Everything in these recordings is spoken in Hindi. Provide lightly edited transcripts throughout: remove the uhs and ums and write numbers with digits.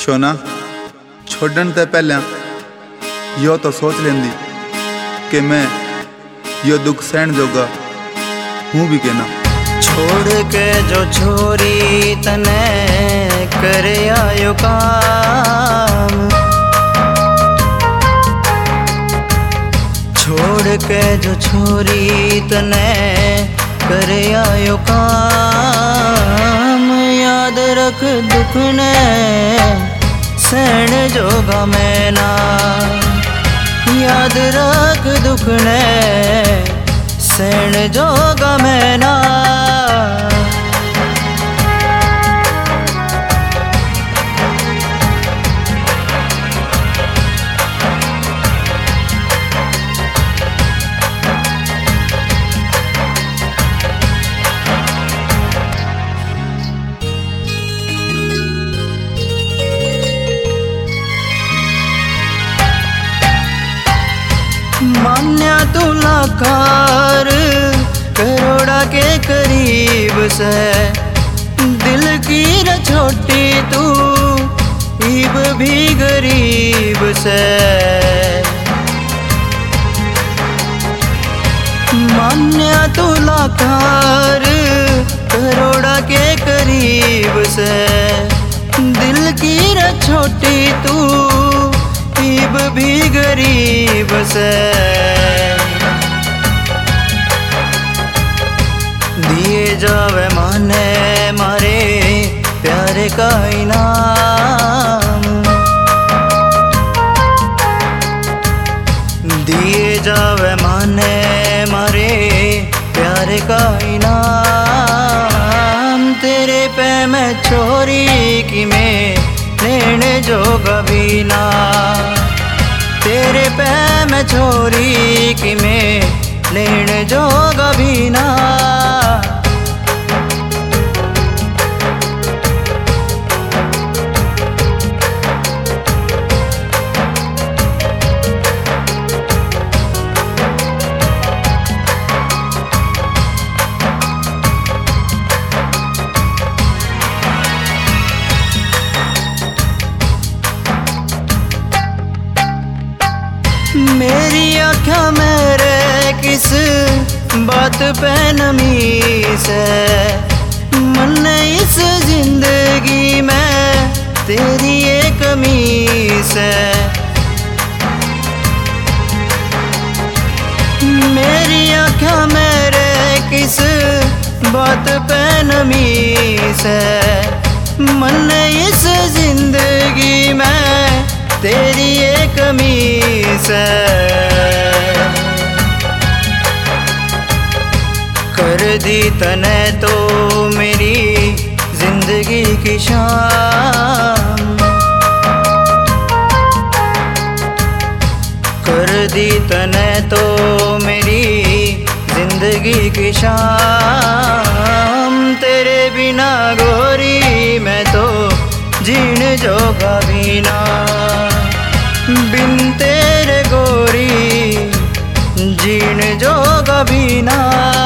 शोना छोड़न ते पहले यो तो सोच लेंदी कि मैं यो दुख सहन जोगा हूँ भी कहना। छोड़ के जो छोरी तने करे आयो काम, छोड़ के जो छोरी तने करे आयो काम, याद रख दुख ने सहन जोगा मैं ना, याद रख दुख ने सहन जोगा मैं ना। मान्या तू लाखार करोड़ा के करीब से, दिल की न छोटी तू ईब भी गरीब से। मान्या तू लाखार करोड़ा के करीब से, दिल की न छोटी तू ईब भी गरीब से। दिए जावे माने मारे प्यारे का इनाम, दिए जावे माने मारे प्यारे का इनाम। तेरे पे मैं छोरी की मैं लेने जोगा भी ना, तेरे पे मैं छोरी की मैं लेने जोगा भी ना। मेरी आँखें मेरे किस बात पे नमी से, मन इस जिंदगी में तेरी एक कमी से। मेरी आँखें मेरे किस बात पे नमी से, मन इस जिंदगी में तेरी एक कमी से। कर दी तने तो मेरी जिंदगी की शाम, कर दी तने तो मेरी जिंदगी की शाम। तेरे बिना गोरी मैं तो जीण जोगा भी ना, बिन तेरे गोरी जीण जोगा भी ना।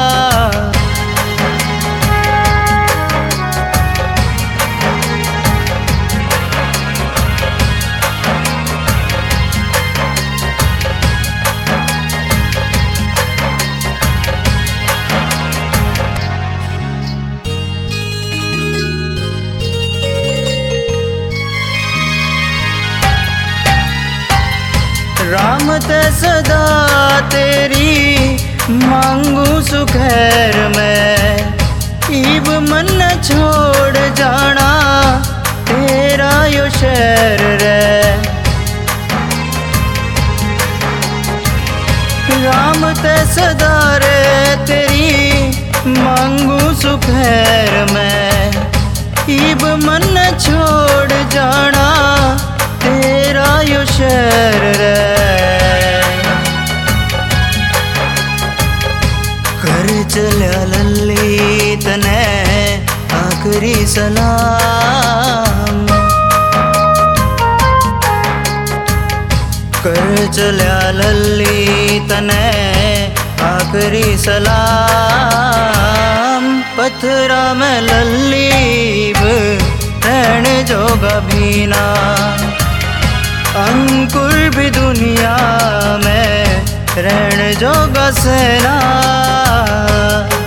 राम ते सदा तेरी मांगू सुखैर में, ईब मन छोड़ जाना तेरा यो शहर रे। राम ते सदा रे तेरी मांगू सुखैर में, ईब मन छोड़ जाना तेरा यो शहर रे। कर चल्या लल्ली तने आखरी सलाम, कर चल्या लल्ली तने आखरी सलाम। पत्थरा में लल्ली रहने जो जोगा भी ना। अंकुर भी दुनिया में रहने जोगा सेना।